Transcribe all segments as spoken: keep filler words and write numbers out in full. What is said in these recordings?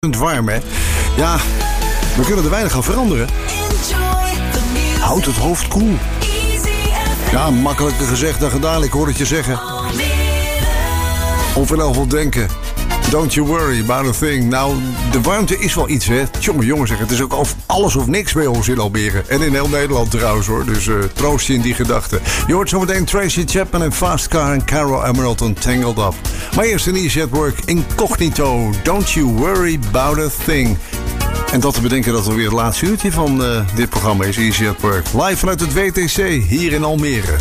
warm, hè? Ja, we kunnen er weinig aan veranderen. Houd het hoofd koel. Ja, makkelijker gezegd dan gedaan, ik hoor het je zeggen. Of in elk geval denken. Don't you worry about a thing. Nou, de warmte is wel iets, hè. Jongen, jongen zeggen, het is ook alles of niks bij ons in Almere. En in heel Nederland trouwens, hoor. Dus uh, troost je in die gedachten. Je hoort zometeen Tracy Chapman en Fast Car en Caro Emerald en Tangled Up. Maar eerst een Easy at Work Incognito. Don't you worry about a thing. En dat te bedenken dat er weer het laatste uurtje van uh, dit programma is, Easy at Work. Live vanuit het W T C hier in Almere.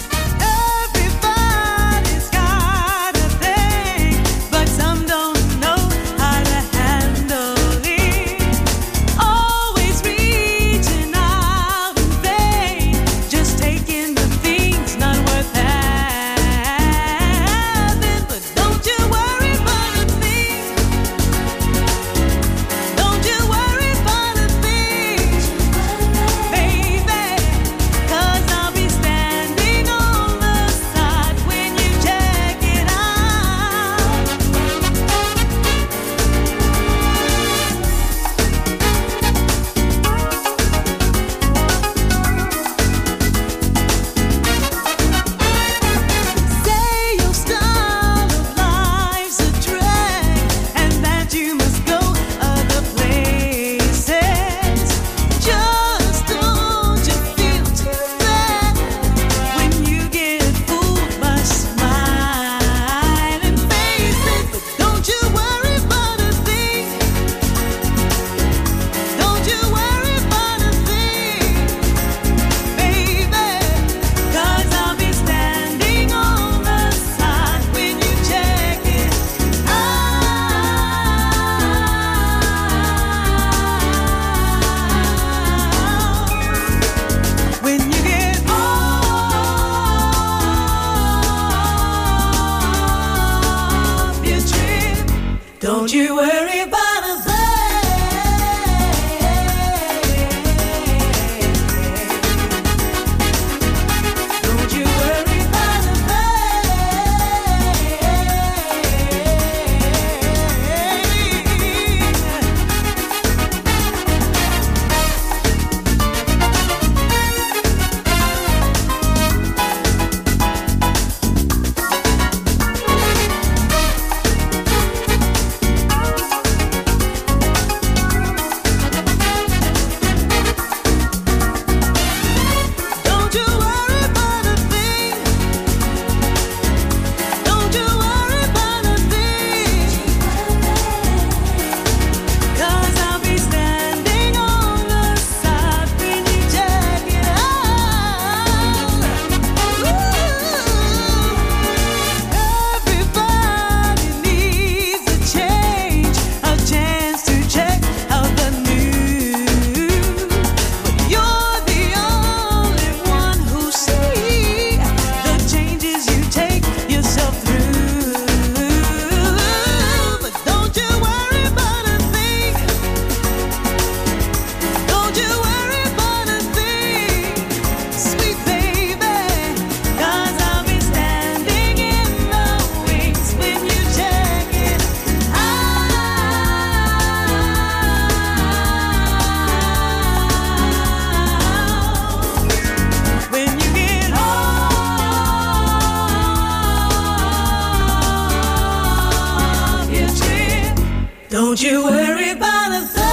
Don't you worry about a thing.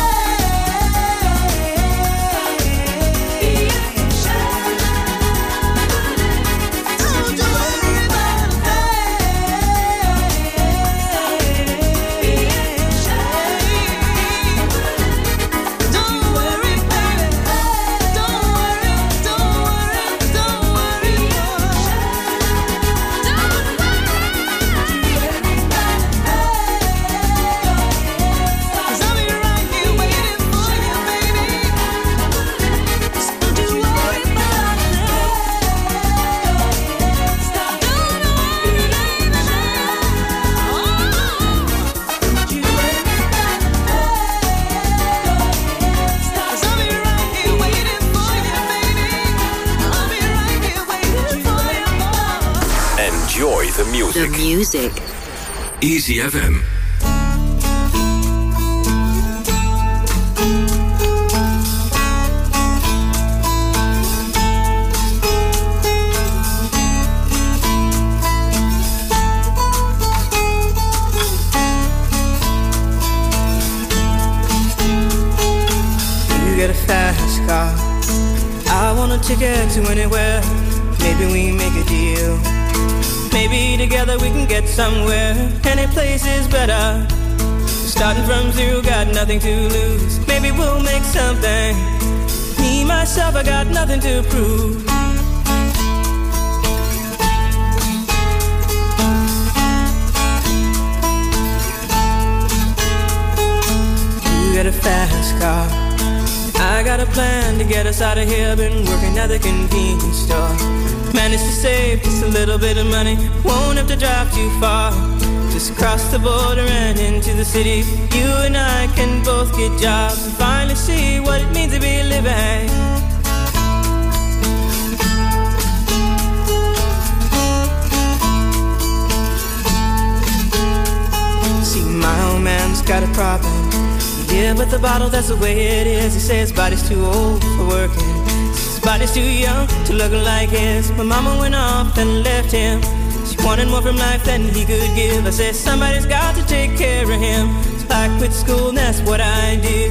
Don't you worry about a thing. Don't worry about it. Don't worry, don't worry, don't worry. Don't worry about Enjoy the music. The music. Easy F M. get a fast car. I want a ticket to anywhere. Maybe we make a deal. Maybe together we can get somewhere. Any place is better. Starting from zero, got nothing to lose. Maybe we'll make something. Me, myself, I got nothing to prove. You got a fast car. I got a plan to get us out of here. Been working at the convenience store. Managed to save just a little bit of money. Won't have to drive too far. Just cross the border and into the city. You and I can both get jobs and finally see what it means to be living. See, my old man's got a problem. Yeah, but the bottle, that's the way it is. He says his body's too old for working. His body's too young to look like his. My mama went off and left him. She wanted more from life than he could give. I said somebody's got to take care of him. So I quit school and that's what I did.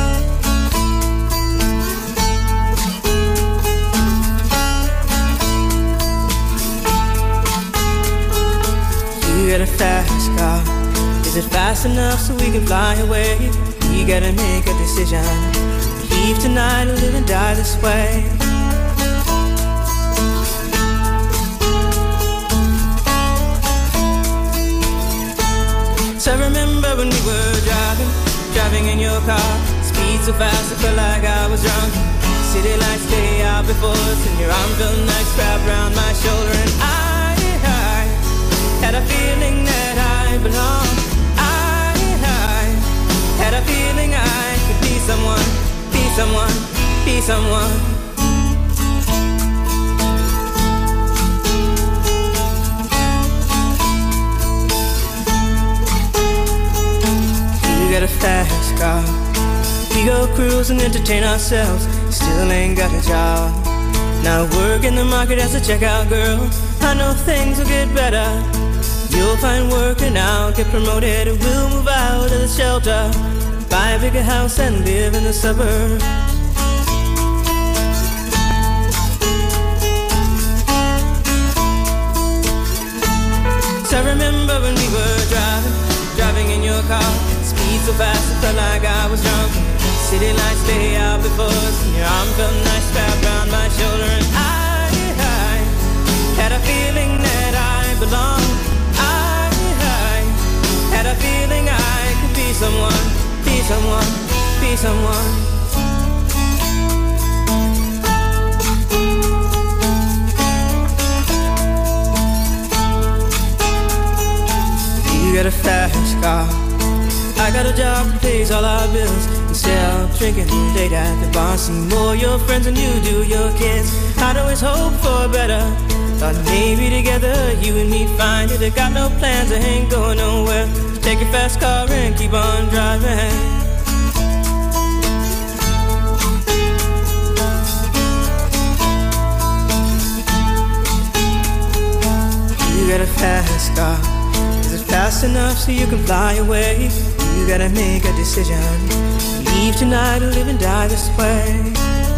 You got a fast car. Is it fast enough so we can fly away? You gotta make a decision. Leave tonight or live and die this way. So I remember when we were driving, driving in your car. Speed so fast I felt like I was drunk. City lights stay out before us, and your arm felt nice wrapped around my shoulder. And I, I had a feeling that I belonged. I, I had a feeling I could be someone, be someone, be someone. You got a fast car. We go cruise and entertain ourselves. Still ain't got a job. Now work in the market as a checkout girl. I know things will get better. You'll find work and I'll get promoted. We'll move out of the shelter, buy a bigger house and live in the suburbs. So I remember when we were driving, driving in your car. Speed so fast it felt like I was drunk. City lights stay out before us, and your arm felt nice wrapped around my shoulder. And I, I had a feeling that I belonged. I, I had a feeling I could be someone, be someone, be someone. You got a fast car. I got a job that pays all our bills. Instead of drinking late at the bar, see more your friends than you do your kids. I'd always hope for better. Thought maybe together you and me find it. I got no plans, I ain't going nowhere. Just take your fast car and keep on driving. You got a fast car. Is it fast enough so you can fly away? You gotta make a decision. Leave tonight or live and die this way.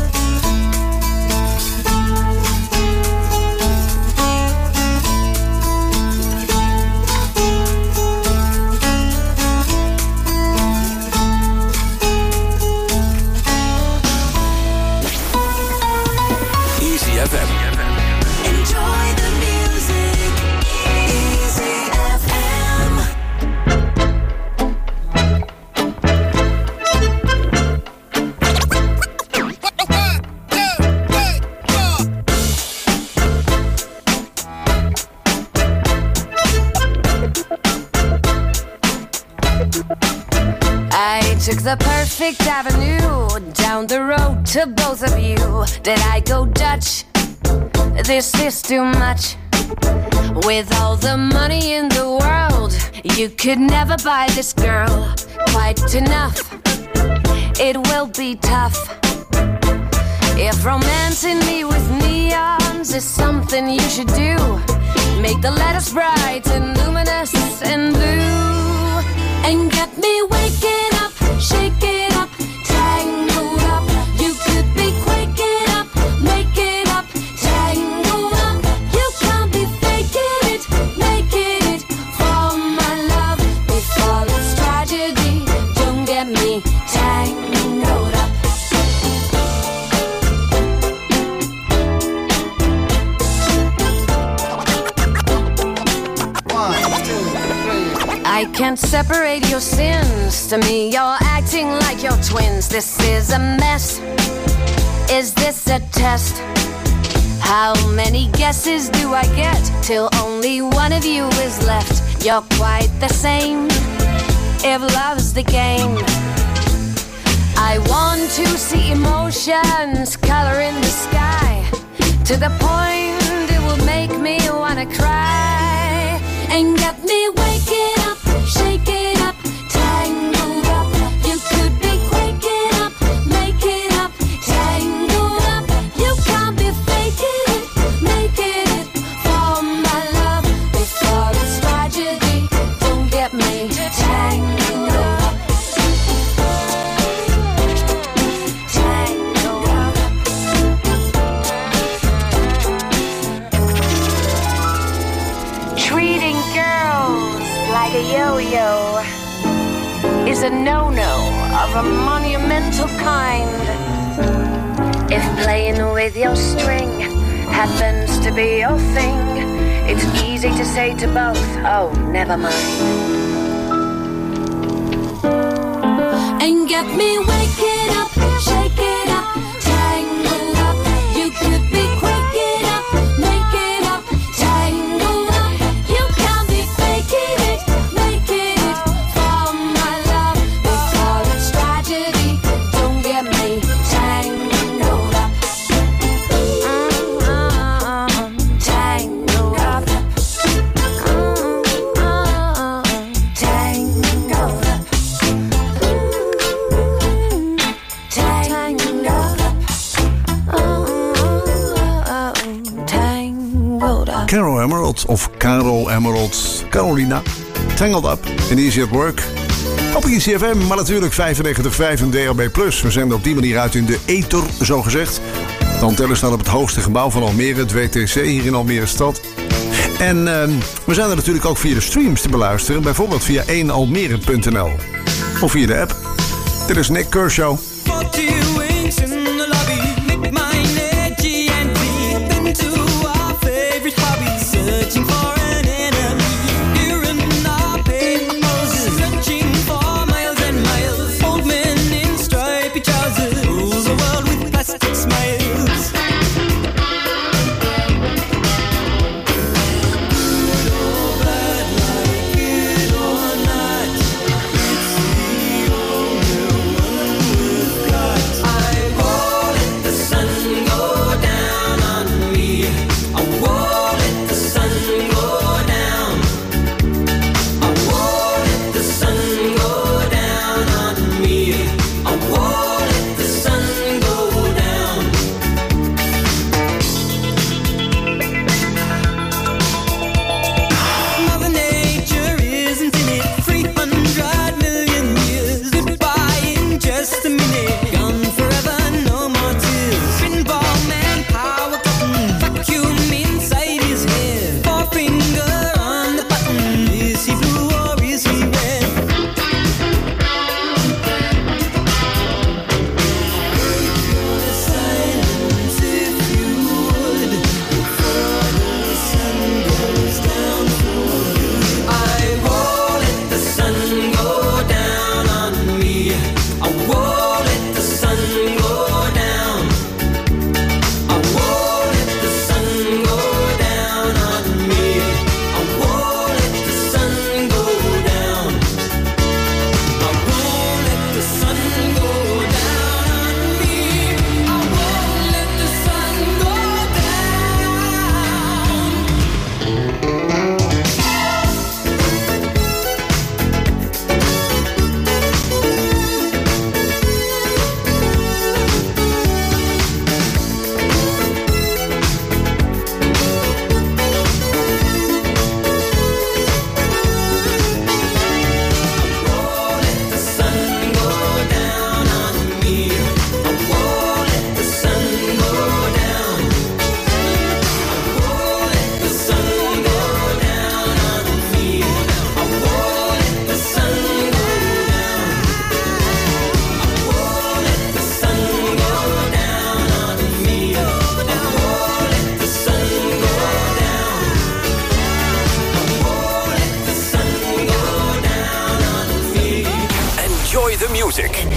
Easy F M. Enjoy the music. Easy F M. I took the perfect avenue down the road to both of you. Did I go Dutch? This is too much. With all the money in the world, you could never buy this girl quite enough. It will be tough. If romancing me with neons is something you should do, make the letters bright and luminous and blue, and get me waking up, shaking up, tangled up, me tangled up. I can't separate your sins. To me, you're acting like you're twins. This is a mess. Is this a test? How many guesses do I get till only one of you is left? You're quite the same. If love's the game, I want to see emotions color in the sky to the point it will make me wanna cry and get me waking up, shaking up, tangled up. You could be quaking up, making up, tangled up. You can't be faking it, making it for my love before it's tragedy. Don't get me tangled up, tangled up. Treating girls like a yo-yo is a no-no of a monumental kind. If playing with your string happens to be your thing, it's easy to say to both, oh, never mind. And get me waking up, shaking up, tangled up. You could be quaking up, making up, tangled up. You can't be faking it, making it for my love before it's tragedy. Don't get me tangled up, Mm-mm. tangled up, Mm-mm. tangled up, Mm-mm. tangled up, Mm-mm. tangled up. Carol Emerald of Carol Emerald. Carolina. Tangled Up in Easy at Work. Op I C F M, maar natuurlijk vijfennegentig komma vijf en D H B plus. We zenden op die manier uit in de ether, zo gezegd. De antenne staat op het hoogste gebouw van Almere, het W T C, hier in Almere stad. En uh, we zijn er natuurlijk ook via de streams te beluisteren. Bijvoorbeeld via één almere punt n l. Of via de app. Dit is Nick Kershaw. forty wings in the lobby, make my energy and deep into our favorite hobby, searching for an enemy. Here in our paper poses, searching for miles and miles. Old men in stripy trousers, rules the world with plastic smiles. Good or bad, like it or not, it's the only one we've got.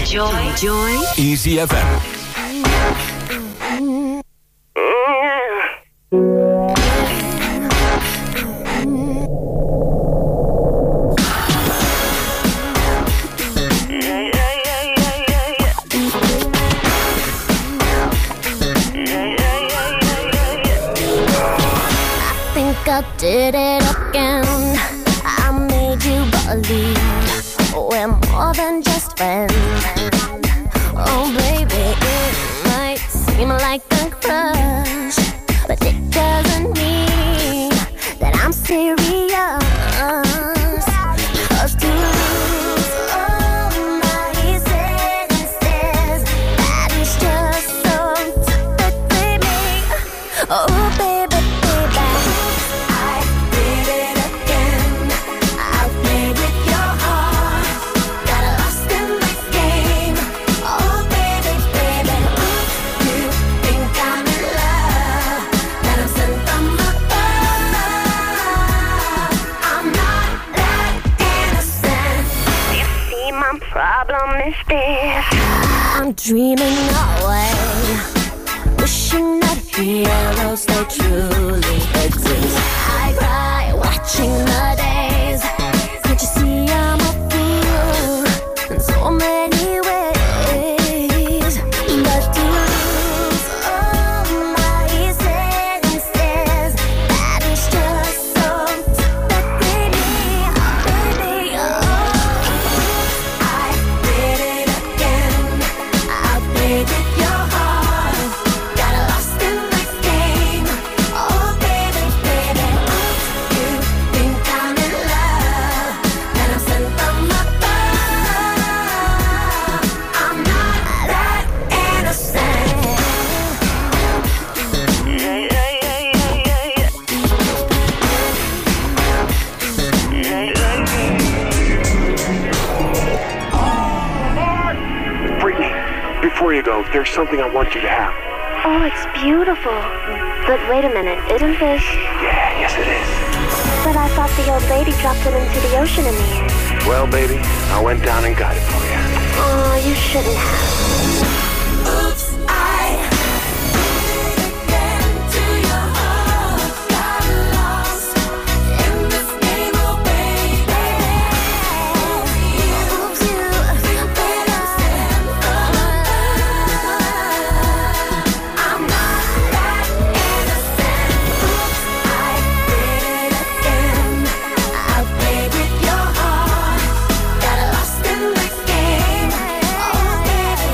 Enjoy. Enjoy. Easy F M. I did it again. I made you believe we're more than just friends. Oh baby, it might seem like a crush, but it doesn't mean that I'm serious. 'Cause to lose all my senses, that is just so typically me. Oh baby, baby, I did it again. I played with your heart, got lost in this game. Oh baby, baby, you think I'm in love, that I'm sent from above. I'm not that innocent. You see, my problem is this: I'm dreaming away, wishing that heroes they truly exist. I cry watching the days. Can't you see I'm a fool in so many ways? But to lose all my senses, that is just so typically me, baby. Oh, I did it again. I played with your heart, got lost in this game. Oh baby, baby, you think I'm in love, that I'm sent from above. I'm not that innocent. Yeah, yeah, yeah, yeah, yeah, yeah. Brittany, before you go, there's something I want you to have. Oh, it's beautiful. But wait a minute, isn't this? Yeah, yes it is. But I thought the old lady dropped it into the ocean in the end. Well, baby, I went down and got it for you. Oh, you shouldn't have. Oops, I did it again to your heart. Got lost in this game, oh baby. Oops, you think I'm sent from above. I'm not that innocent. Oops, I did it again. I played with your heart, got lost in this game. Oh baby,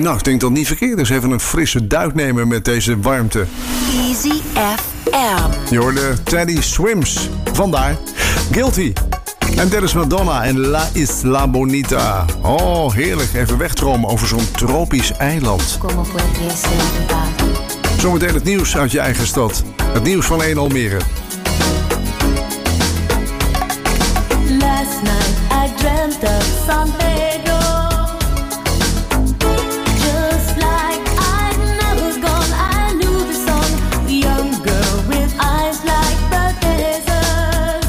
Nou, ik denk dat het niet verkeerd is. Even een frisse duik nemen met deze warmte. Easy F M. Je hoorde Teddy Swims. Vandaar Guilty. En dat is Madonna en La Isla Bonita. Oh, heerlijk. Even wegdromen over zo'n tropisch eiland. Zometeen het nieuws uit je eigen stad. Het nieuws van één Almere. Last night I dreamt of San Pedro. Just like I'd never gone, I knew the song. The young girl with eyes like the desert.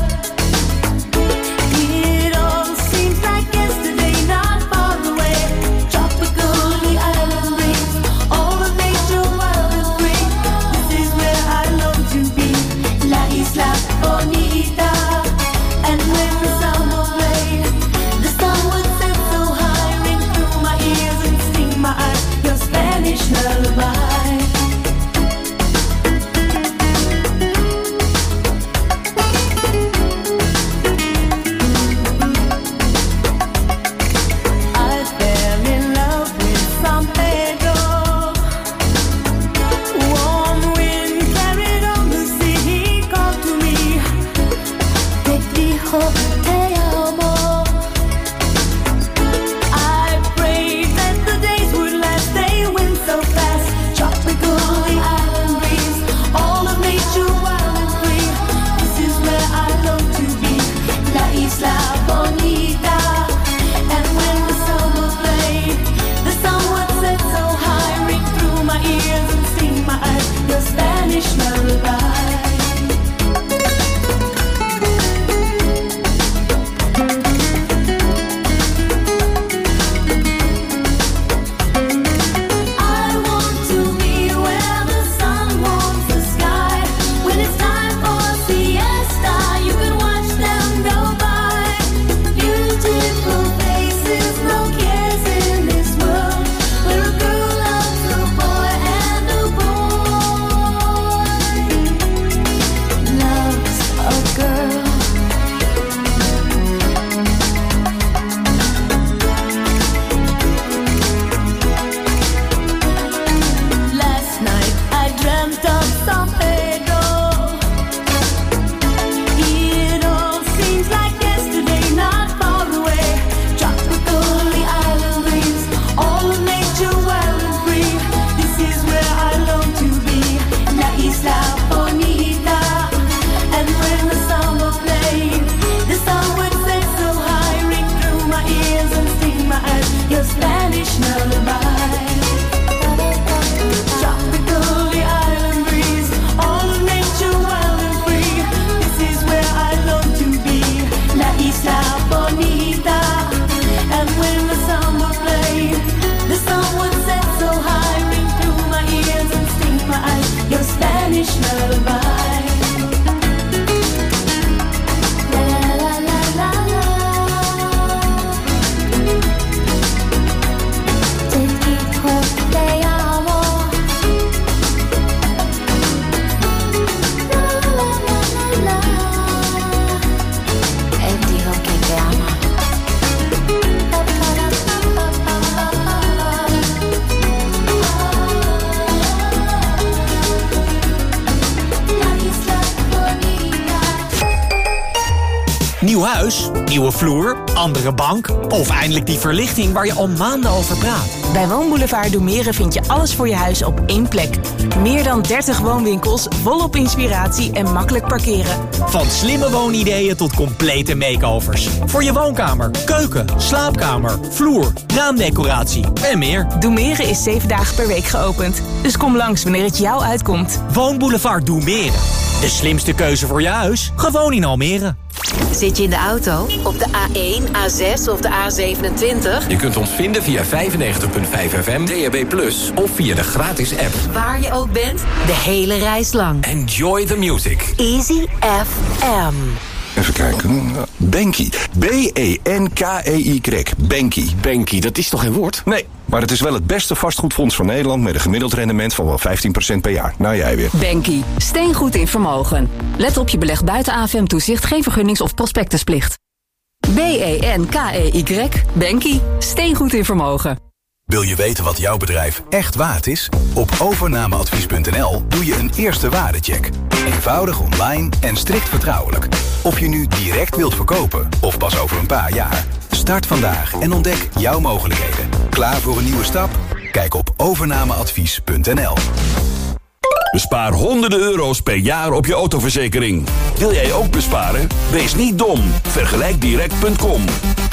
It all seems like yesterday, not far away. Tropical, the island breeze, all of nature wild and free. This is where I long to be, La Isla Bonita. And when the summer played, the sun would set so high, ring through my ears and sting my eyes, your Spanish lullaby. I fell in love with San Pedro. Warm wind carried on the sea, he called to me. Te dijo te amo. I prayed that the days would last, they went so fast. Tropical, the island breeze, all of nature wild and free. This is where I long to be, La Isla Bonita. And when the summer played, the sun would set so high, ring through my ears and sting my eyes, your Spanish lullaby. I want to be where the sun warms the sky. When it's time for siesta, you can watch them go by. Beautiful faces, no cares in this world. Where a girl loves a boy and a boy loves a girl. Last night I dreamt of San Pedro. It all seems like yesterday, not far away. Tropical, the island breeze, all of nature wild and free. This is where I long to be, La Isla Bonita. And when the summer played, the sun would set so high, ring through my ears and sting my eyes, your Spanish lullaby. Tropical, the island breeze, all of nature wild and free. This is where I long to be, La Isla Bonita. And when the summer played, the sun would set so high, ring through my ears and sting my eyes, your Spanish lullaby. La la la la la. Te dijo te amo. La la la la la. Él dijo que te ama. La Isla Bonita. Nieuw huis, nieuwe vloer, andere bank of eindelijk die verlichting waar je al maanden over praat. Bij Woonboulevard Doemere vind je alles voor je huis op één plek. Meer dan dertig woonwinkels, volop inspiratie en makkelijk parkeren. Van slimme woonideeën tot complete makeovers. Voor je woonkamer, keuken, slaapkamer, vloer, raamdecoratie en meer. Doemere is zeven dagen per week geopend. Dus kom langs wanneer het jou uitkomt. Woonboulevard Doemere. De slimste keuze voor je huis, gewoon in Almere. Zit je in de auto? Op de A één, A zes of de A zevenentwintig? Je kunt ons vinden via vijfennegentig komma vijf F M, D A B plus, of via de gratis app. Waar je ook bent, de hele reis lang. Enjoy the music. Easy F M. Even kijken. Benki. B E N K E Y. Benki. Benki, dat is toch geen woord? Nee, maar het is wel het beste vastgoedfonds van Nederland met een gemiddeld rendement van wel vijftien procent per jaar. Nou, jij weer. Benki. Steengoed in vermogen. Let op, je belegt buiten A F M-toezicht, geen vergunnings- of prospectusplicht. B E N K E Y. Benki. Steengoed in vermogen. Wil je weten wat jouw bedrijf echt waard is? Op overnameadvies punt n l doe je een eerste waardecheck. Eenvoudig online en strikt vertrouwelijk. Of je nu direct wilt verkopen of pas over een paar jaar. Start vandaag en ontdek jouw mogelijkheden. Klaar voor een nieuwe stap? Kijk op overnameadvies punt n l. Bespaar honderden euro's per jaar op je autoverzekering. Wil jij ook besparen? Wees niet dom. Vergelijk direct punt com.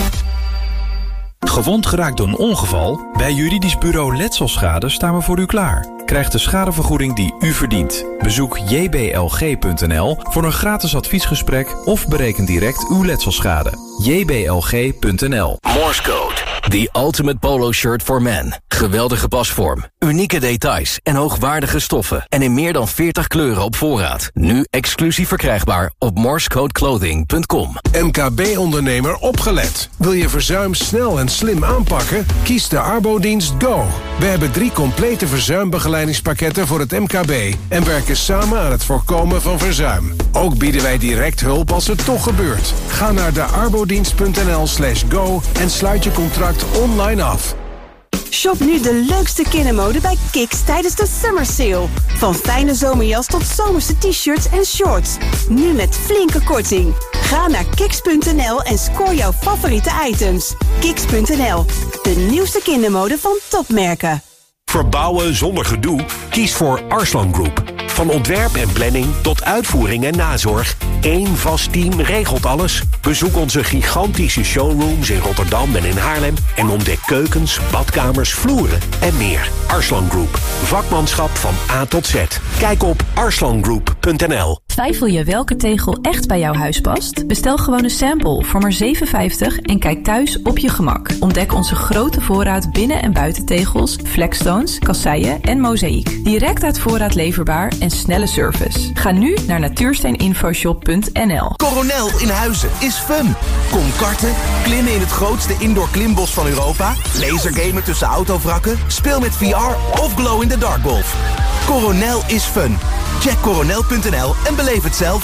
Gewond geraakt door een ongeval? Bij Juridisch Bureau Letselschade staan we voor u klaar. Krijg de schadevergoeding die u verdient. Bezoek j b l g punt n l voor een gratis adviesgesprek of bereken direct uw letselschade. j b l g punt n l. Morse Code. The ultimate polo shirt for men. Geweldige pasvorm, unieke details en hoogwaardige stoffen. En in meer dan veertig kleuren op voorraad. Nu exclusief verkrijgbaar op morsecode clothing punt com. M K B-ondernemer opgelet. Wil je verzuim snel en slim aanpakken? Kies de Arbodienst Go. We hebben drie complete verzuimbegeleidingspakketten voor het M K B... en werken samen aan het voorkomen van verzuim. Ook bieden wij direct hulp als het toch gebeurt. Ga naar de arbodienst punt n l slash go en sluit je contract online af. Shop nu de leukste kindermode bij Kiks tijdens de Summer Sale. Van fijne zomerjas tot zomerse t-shirts en shorts. Nu met flinke korting. Ga naar kiks punt n l en scoor jouw favoriete items. kiks punt n l, de nieuwste kindermode van topmerken. Verbouwen zonder gedoe? Kies voor Arslan Group. Van ontwerp en planning tot uitvoering en nazorg. Eén vast team regelt alles. Bezoek onze gigantische showrooms in Rotterdam en in Haarlem en ontdek keukens, badkamers, vloeren en meer. Arslan Group. Vakmanschap van A tot Z. Kijk op arslan group punt n l. Twijfel je welke tegel echt bij jouw huis past? Bestel gewoon een sample voor maar zeven vijftig en kijk thuis op je gemak. Ontdek onze grote voorraad binnen- en buitentegels, flexstones, kasseien en mozaïek. Direct uit voorraad leverbaar en snelle service. Ga nu naar natuursteeninfoshop punt n l. Coronel in Huizen is fun. Kom karten, klimmen in het grootste indoor klimbos van Europa, lasergamen tussen autovrakken, speel met V R of glow in the dark golf. Coronel is fun. Check coronel punt n l en beleef het zelf.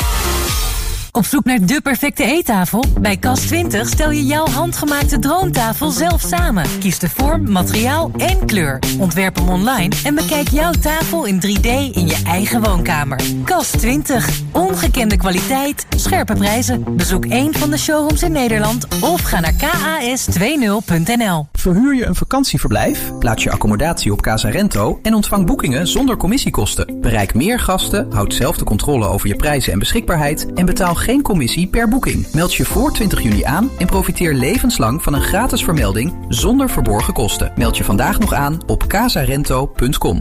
Op zoek naar de perfecte eettafel? Bij Kas twintig stel je jouw handgemaakte droomtafel zelf samen. Kies de vorm, materiaal en kleur. Ontwerp hem online en bekijk jouw tafel in drie D in je eigen woonkamer. Kas twintig. Ongekende kwaliteit, scherpe prijzen. Bezoek één van de showrooms in Nederland of ga naar k a s twintig punt n l. Verhuur je een vakantieverblijf? Plaats je accommodatie op Casarento en ontvang boekingen zonder commissiekosten. Bereik meer gasten, houd zelf de controle over je prijzen en beschikbaarheid en betaal geen commissie per boeking. Meld je voor twintig juni aan en profiteer levenslang van een gratis vermelding zonder verborgen kosten. Meld je vandaag nog aan op casarento punt com.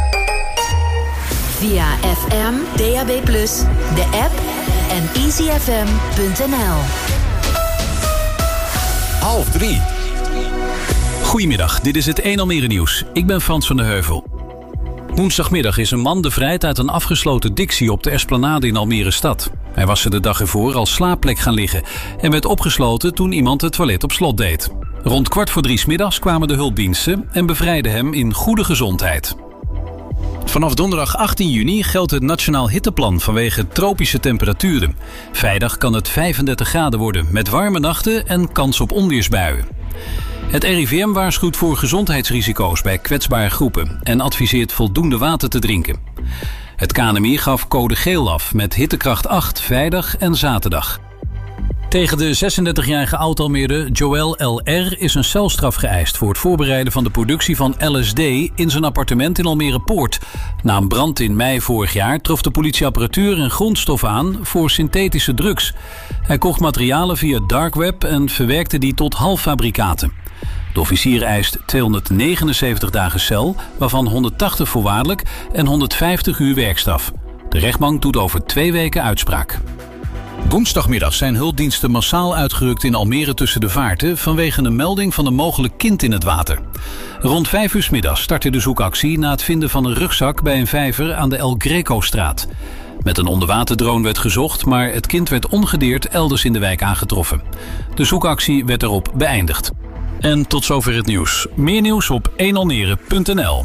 Via F M, D A B plus, de app en easy f m punt n l. Half drie. Goedemiddag, dit is het één Almere Nieuws. Ik ben Frans van de Heuvel. Woensdagmiddag is een man bevrijd uit een afgesloten dictie op de Esplanade in Almere stad. Hij was er de dag ervoor als slaapplek gaan liggen en werd opgesloten toen iemand het toilet op slot deed. Rond kwart voor drie 's middags kwamen de hulpdiensten en bevrijdden hem in goede gezondheid. Vanaf donderdag achttien juni geldt het Nationaal Hitteplan vanwege tropische temperaturen. Vrijdag kan het vijfendertig graden worden met warme nachten en kans op onweersbuien. Het R I V M waarschuwt voor gezondheidsrisico's bij kwetsbare groepen en adviseert voldoende water te drinken. Het K N M I gaf code geel af met hittekracht acht vrijdag en zaterdag. Tegen de zesendertigjarige oud-Almeerder Joël L R is een celstraf geëist voor het voorbereiden van de productie van L S D in zijn appartement in Almere Poort. Na een brand in mei vorig jaar trof de politie apparatuur en grondstoffen aan voor synthetische drugs. Hij kocht materialen via dark web en verwerkte die tot halffabrikaten. De officier eist tweehonderdnegenenzeventig dagen cel, waarvan honderdtachtig voorwaardelijk en honderdvijftig uur werkstraf. De rechtbank doet over twee weken uitspraak. Woensdagmiddag zijn hulpdiensten massaal uitgerukt in Almere tussen de vaarten vanwege een melding van een mogelijk kind in het water. Rond vijf uur 's middags startte de zoekactie na het vinden van een rugzak bij een vijver aan de El Greco-straat. Met een onderwaterdrone werd gezocht, maar het kind werd ongedeerd elders in de wijk aangetroffen. De zoekactie werd erop beëindigd. En tot zover het nieuws. Meer nieuws op één almere punt n l.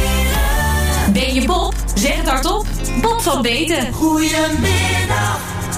Ben je Bob? Zeg het hardop. Bob van Beten. Goedemiddag,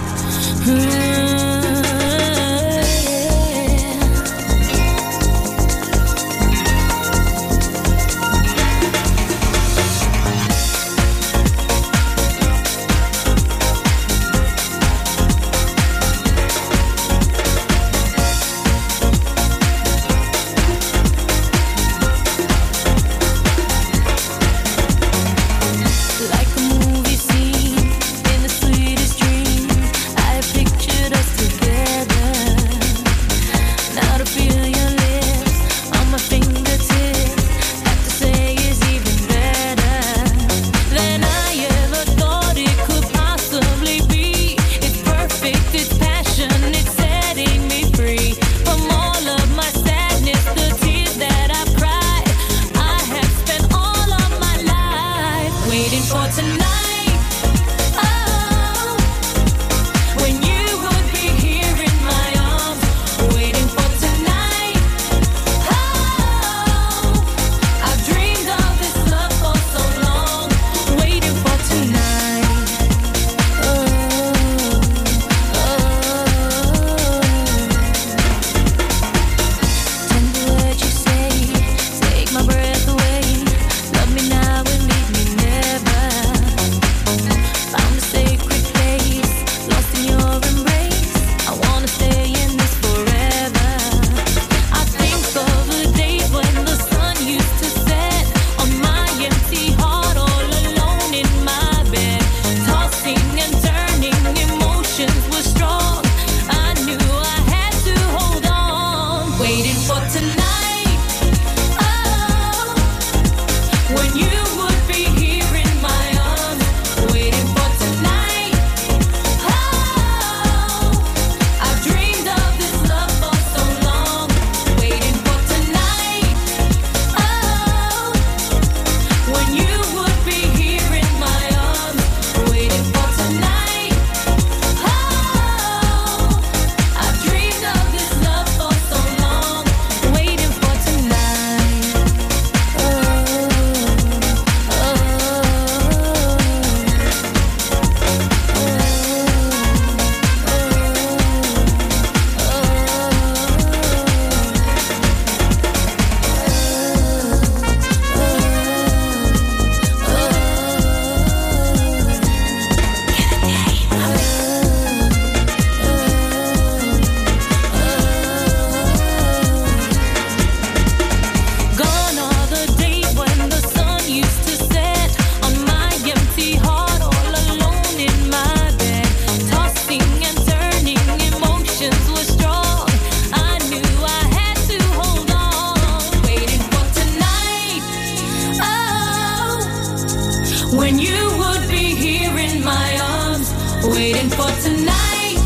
waiting for tonight.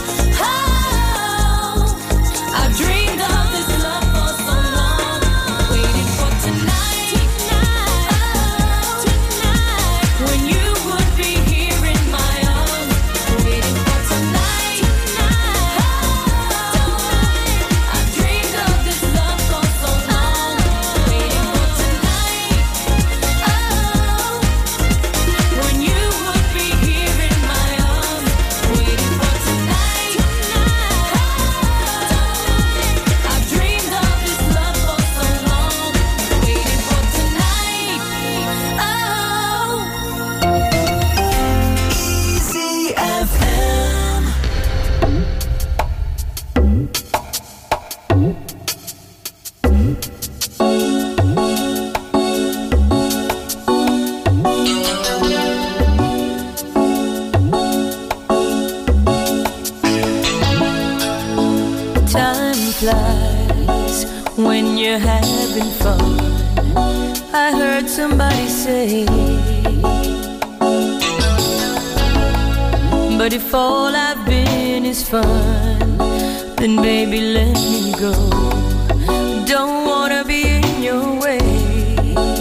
Oh, I've dreamed of this love for so long. Waiting for tonight, tonight, oh, tonight. When you would be here in my arms. Waiting for tonight, tonight, oh, tonight. I've dreamed of this love for so long. Waiting for tonight, oh, when you would be here in my arms. Waiting for tonight, tonight, oh, I've dreamed of this love for so long. Waiting for tonight, oh. Easy F M. Time flies when you're having fun. I heard somebody say, but if all I've been is fun, then baby let me go. Don't wanna be in your way,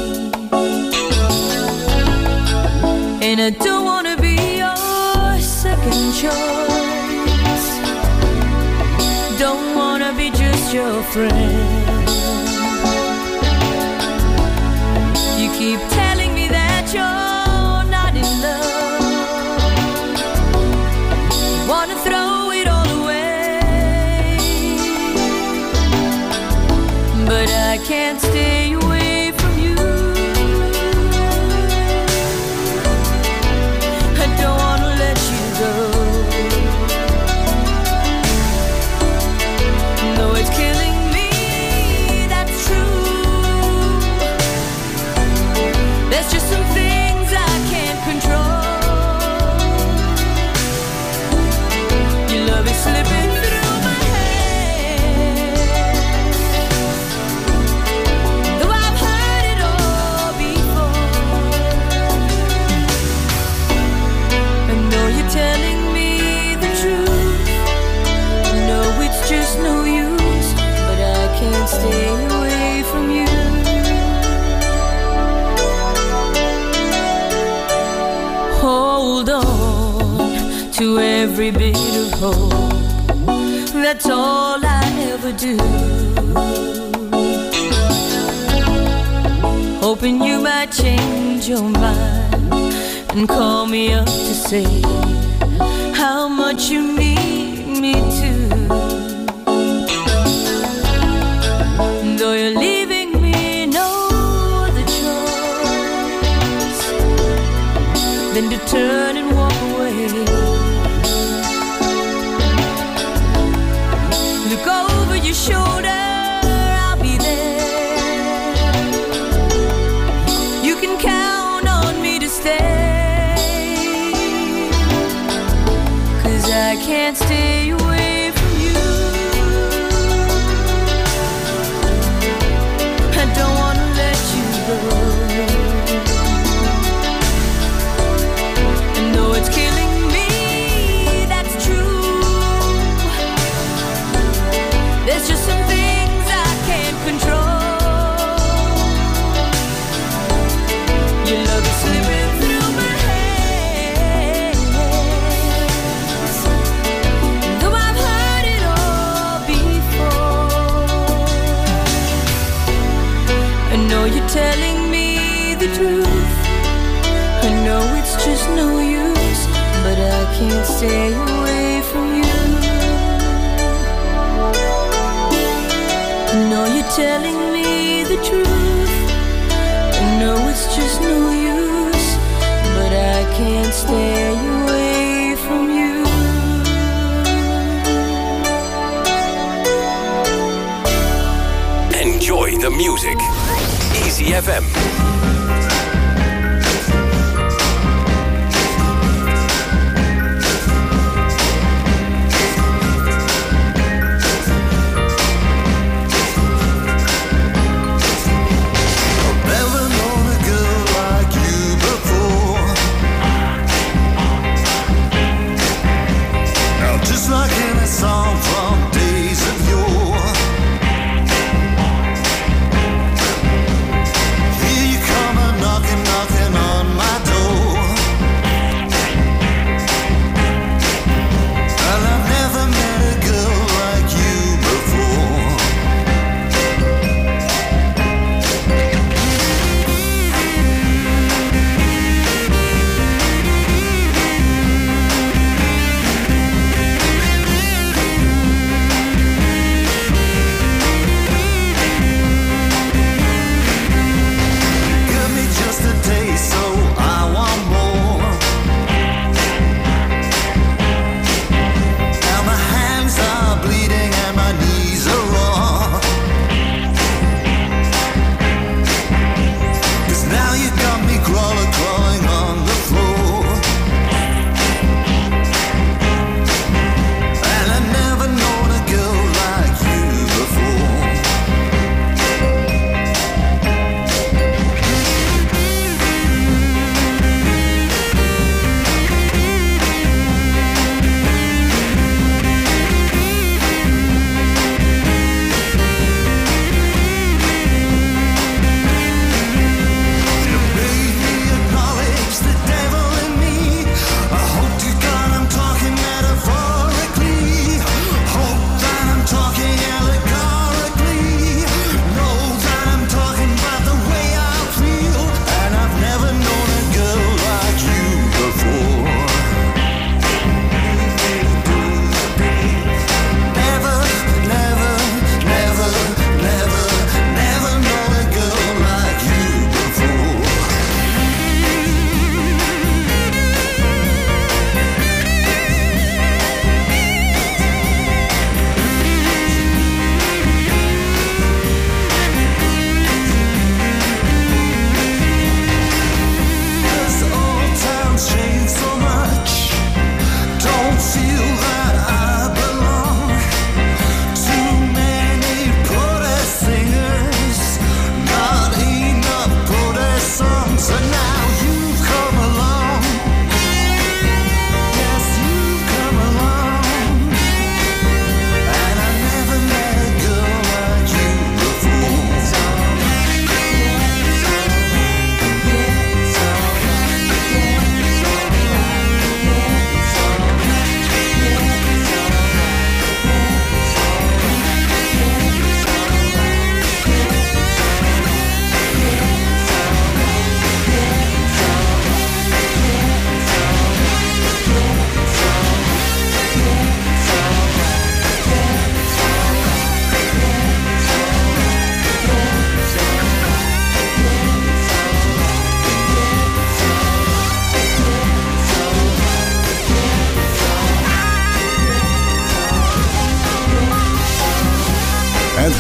and I don't wanna be your second choice. Don't wanna be just your friend. You keep telling me that you're not in love. You wanna throw can't stay away from you. I don't wanna let you go. No, it's killing me, that's true. There's just some things I can't control. Your love is slipping through my hands. Though I've heard it all before. I know you're telling me the truth. No, it's just no use, but I can't stay away from you. Hold on to every bit of hope. That's all I ever do. Hoping you might change your mind and call me up to say how much you need me to. Though you're leaving me no other choice than to turn and walk away. Look over your shoulder, I'll be there. You can count on me to stay. 'Cause I can't stay away from you. I don't wanna let you go. I know it's killing me, that's true. There's just some things I can't control. Your love is slipping through my hands. Though I've heard it all before. I know you're telling me the truth. I know it's just no use, but I can't stay away from you. I know you're telling me the truth. I know it's just no use, but I can't stay away from you. Enjoy the music. Easy F M. Never known a girl like you before. Now just like in a song from days of yore. Here you come.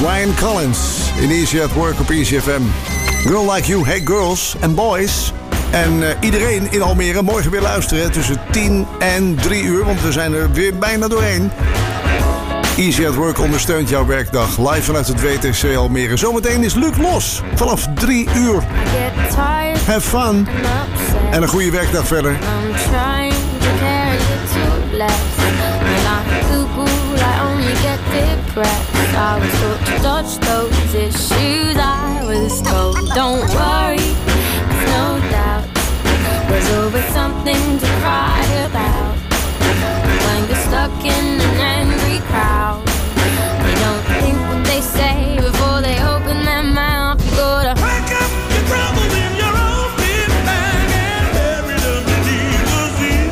Ryan Collins in Easy at Work op Easy F M. Girl Like You, Hey Girls and Boys. En uh, iedereen in Almere, morgen weer luisteren tussen tien en drie uur, want we zijn er weer bijna doorheen. Easy at Work ondersteunt jouw werkdag live vanuit het W T C Almere. Zometeen is Luc los vanaf drie uur. Have fun. En een goede werkdag verder. I'm trying to carry it to less. When I Google, I only get depressed. I was taught to dodge those issues. I was told, don't worry, there's no doubt. There's always something to cry about. When you're stuck in an angry crowd, they don't think what they say before they open their mouth. You gotta wake up your troubles in your own big bag and bury them beneath the sea.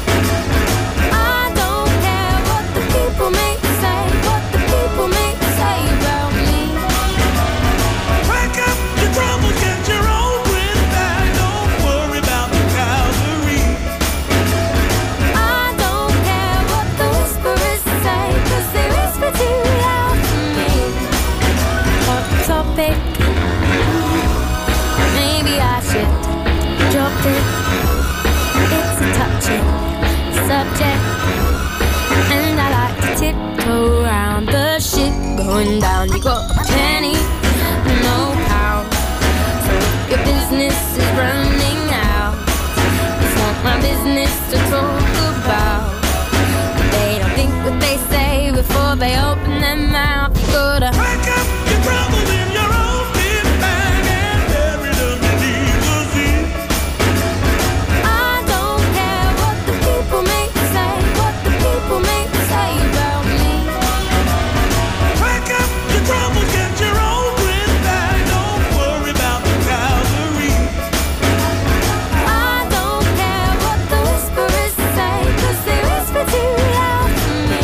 I don't care what the people may say, what the people may say about me. Wake up your troubles, get your own wind back. Don't worry about the cavalry. I don't care what the whisperers say, 'cause they whisper too loud for me. Hot topic, maybe I should drop it. It's a touching subject, and I like to tiptoe around the shit going down. You got a penny, no pound. So if your business is running out, it's not my business to talk about. They don't think what they say before they open their mouth. You gotta wake up your troubles in your own big bag and bury them beneath the sea. I don't care what the people may say, what the people may say about me. Wake up your troubles, get your own wind back. Don't worry about the cavalry. I don't care what the whisperers say, 'cause they whisper too loud for me.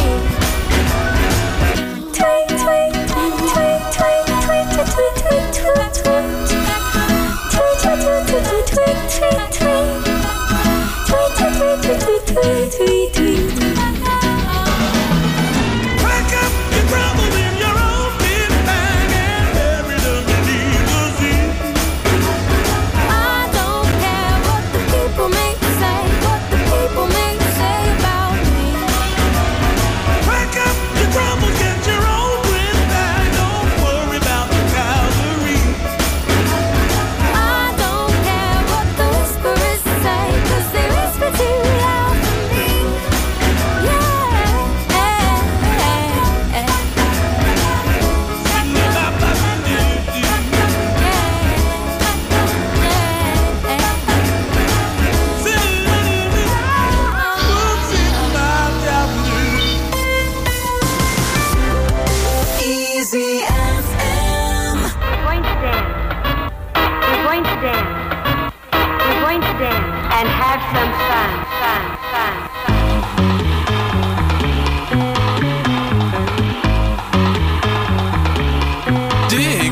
Tweet, tweet, tweet, tweet, tweet, tweet, tweet, tweet, tweet, tweet. Tweet, tweet, tweet, tweet, tweet, tweet, tweet. Tweet, tweet, tweet, tweet, tweet, tweet, tweet. Wake up your troubles in your own big bag and bury them beneath the sea. I don't care what the people may say, what the people may say about me. Wake up your troubles, get your own wind back. Don't worry about the cavalry. I don't care what the whisperers say, 'cause they whisper too loud for me. Easy F M. We're going to dance. We're going to dance. We're going to dance and have some fun, fun, fun, Dig.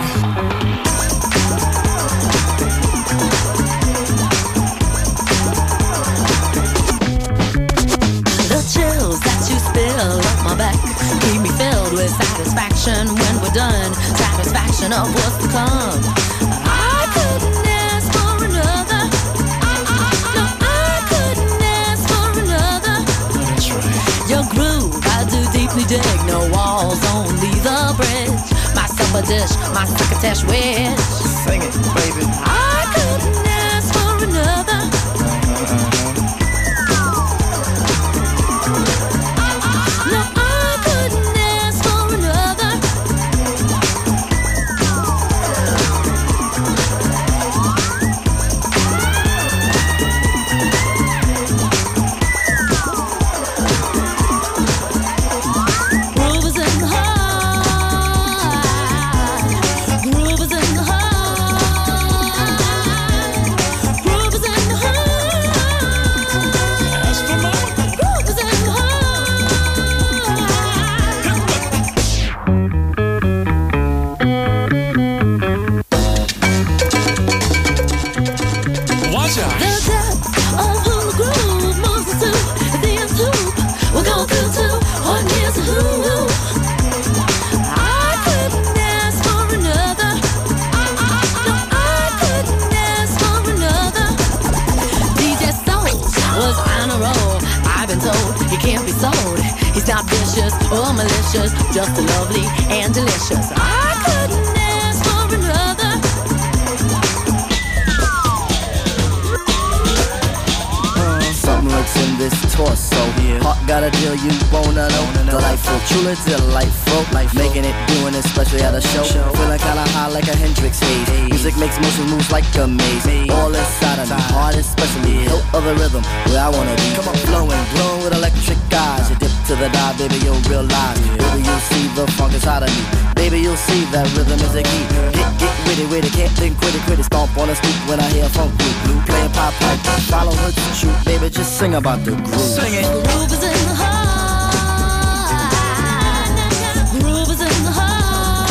The chills that you spill up my back keep me filled with satisfaction when we're done. Satisfaction of what's to come. I couldn't ask for another. No, I couldn't ask for another. That's right. Your groove, I do deeply dig. No walls, only the bridge. My supper dish, my crocketesh wish. Sing it, baby. I couldn't ask for another. No, I couldn't ask for another. Groove is in the heart. Groove is in the heart. vicious or malicious, just lovely and delicious. I couldn't ask for another. Something lurks in this torso. Yeah. Heart got a deal you wanna know. Delightful, truly delightful. Life making it, doing it, especially at a show. show. Feeling kinda high like a Hendrix haze. Hey. Music makes motion moves like a maze. Hey. All inside of me, heart especially. Yeah. No other rhythm where I wanna be. Come on, flowing, glowing with electric eyes. You dip to the dive, baby, you'll realize. Yeah. Baby, you'll see the funk inside of me. Baby, you'll see that rhythm is a key. Get, get witty, witty, can't think, quit it, quit it. Stomp on the stoop when I hear funk blue, blue. Playing pop pipe, follow her to shoot. Baby, just sing about the groove. Sing it. The groove is in the heart. The groove is in the heart.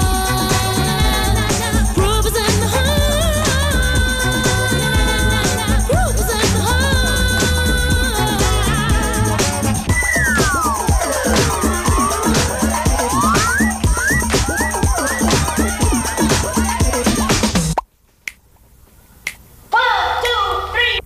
Groove is in the heart. Groove is in the One, two, three.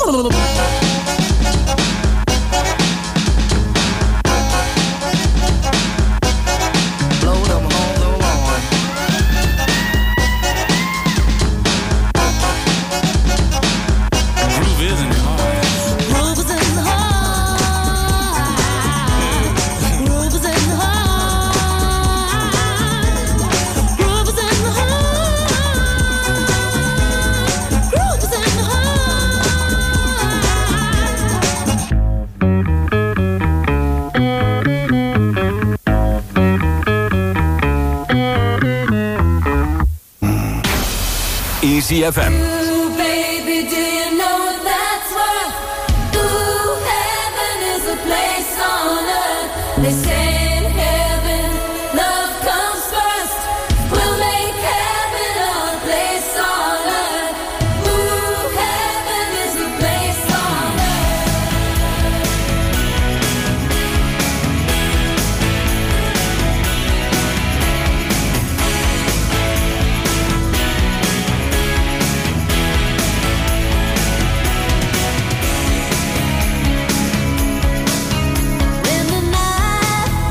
Easy F M. Ooh, baby, do you know what that's worth? Ooh, heaven is a place on earth. They say in heaven, love comes first. We'll make heaven a place on earth. Ooh, heaven is a place on In the night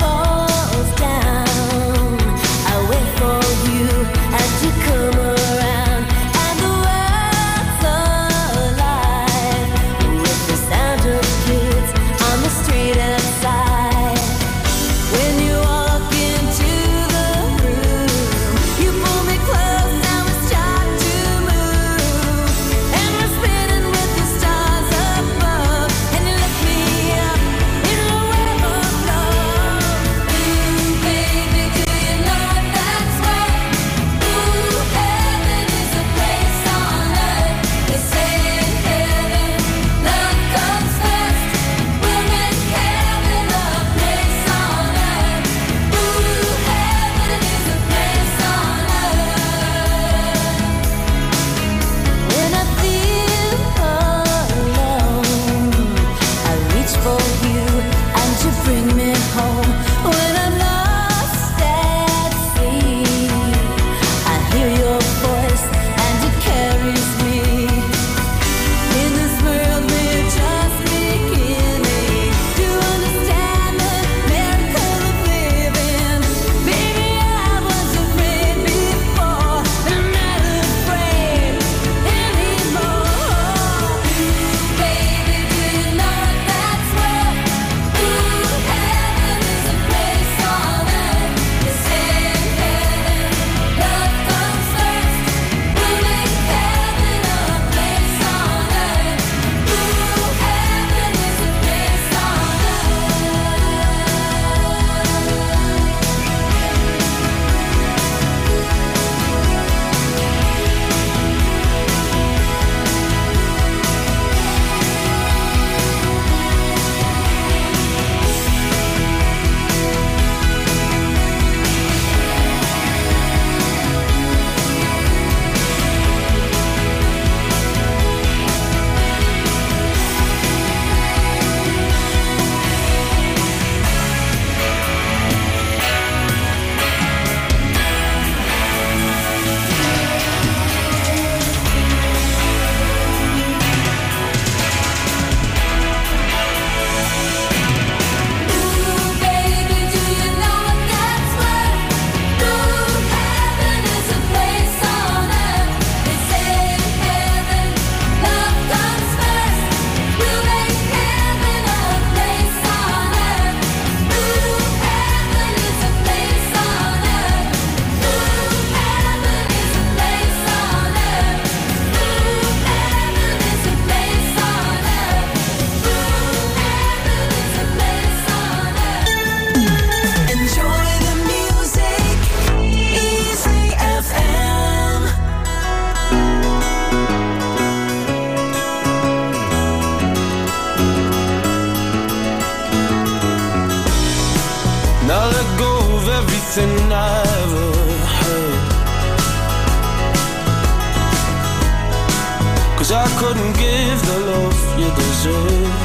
couldn't give the love you deserve.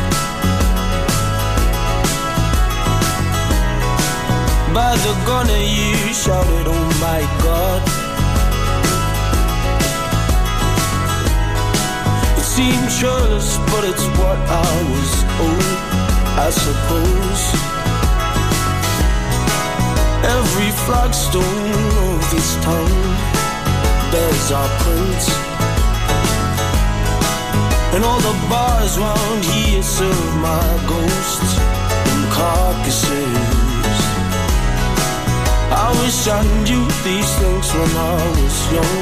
By the gunner you shouted, oh my God. It seemed churlish, but it's what I was owed, I suppose. Every flagstone of this town bears our prints, and all the bars round here serve my ghosts and carcasses. I wish I knew these things when I was young,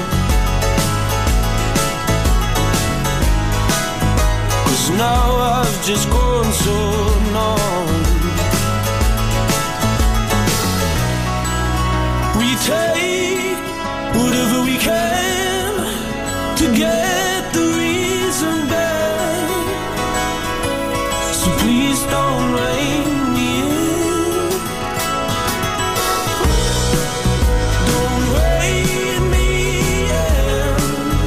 'cause now I've just grown so numb. We take whatever we can to get the reason back, so please don't rein me in. Don't rein me in.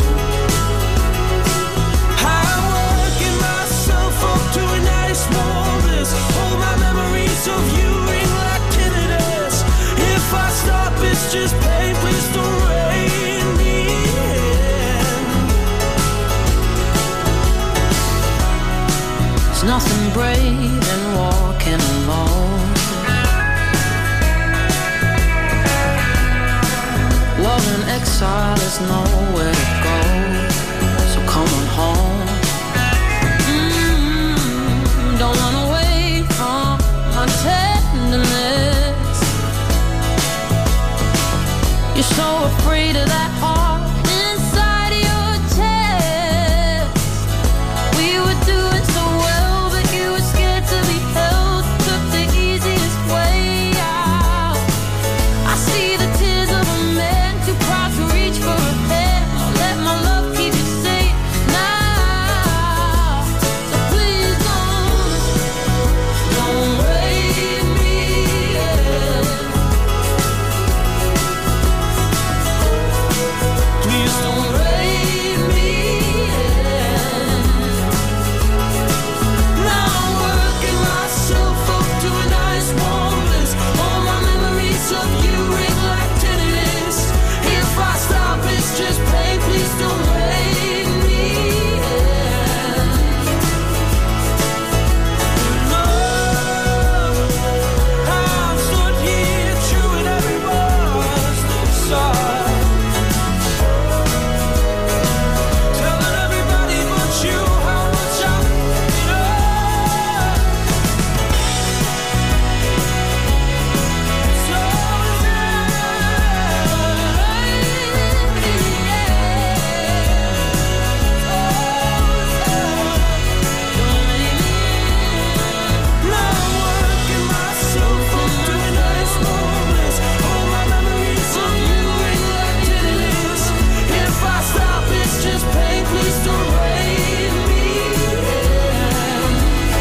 I'm working myself up to a nice warm bliss. All my memories of you ring like tinnitus. If I stop, it's just pain. Please don't rein me in. There's nothing brave in walking alone. Love in exile is nowhere to go, so come on home. Mm, don't run away from my tenderness. You're so afraid of that heart inside of your chest. We were doing so well, but you were scared to be held. Took the easiest way out. I see the tears of a man too proud to reach for a hand. I'll let my love keep you safe now. So please don't, don't rein me in. Please don't rein me in. Now I'm working myself up to a nice warm bliss. All my memories of you ring like tinnitus. If I stop, it's just pain. Please don't rein me in. No, I'm stood here chewing every word's inside, telling everybody but you how much I love. So now I'm working myself up to a nice warm bliss. All my memories of you ring like tinnitus. If I stop, it's just pain. Please don't rein me in.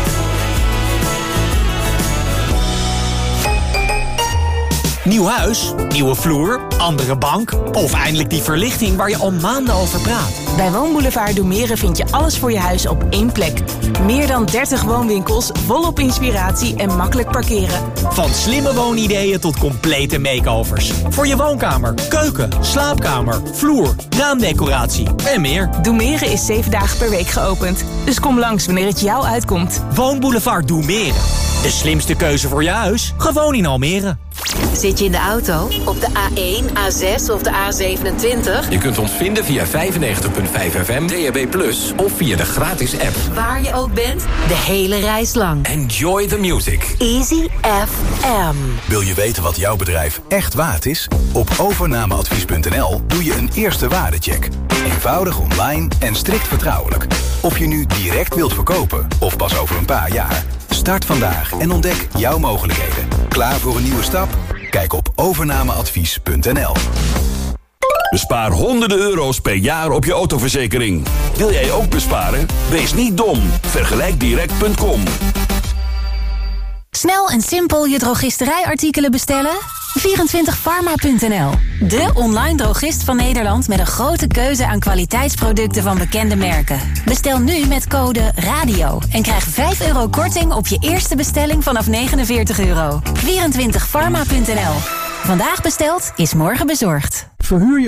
Nieuw huis, nieuwe vloer, andere bank of eindelijk die verlichting waar je al maanden over praat. Bij Woonboulevard Doemeren vind je alles voor je huis op één plek. Meer dan dertig woonwinkels, volop inspiratie en makkelijk parkeren. Van slimme woonideeën tot complete makeovers. Voor je woonkamer, keuken, slaapkamer, vloer, raamdecoratie en meer. Doemeren is zeven dagen per week geopend. Dus kom langs wanneer het jou uitkomt. Woonboulevard Doemeren. De slimste keuze voor je huis, gewoon in Almere. Zit je in de auto, op de A één, A zes of de A zevenentwintig? Je kunt ons vinden via vijfennegentig komma vijf F M, D A B plus, of via de gratis app. Waar je ook bent, de hele reis lang. Enjoy the music. Easy F M. Wil je weten wat jouw bedrijf echt waard is? Op overnameadvies punt n l doe je een eerste waardecheck. Eenvoudig online en strikt vertrouwelijk. Of je nu direct wilt verkopen of pas over een paar jaar. Start vandaag en ontdek jouw mogelijkheden. Klaar voor een nieuwe stap? Kijk op overnameadvies punt n l. Bespaar honderden euro's per jaar op je autoverzekering. Wil jij ook besparen? Wees niet dom. Vergelijk direct punt com. Snel en simpel je drogisterijartikelen bestellen? vierentwintig pharma punt n l, de online drogist van Nederland met een grote keuze aan kwaliteitsproducten van bekende merken. Bestel nu met code RADIO en krijg vijf euro korting op je eerste bestelling vanaf negenenveertig euro. vierentwintig pharma punt n l. Vandaag besteld is morgen bezorgd. Verhuur je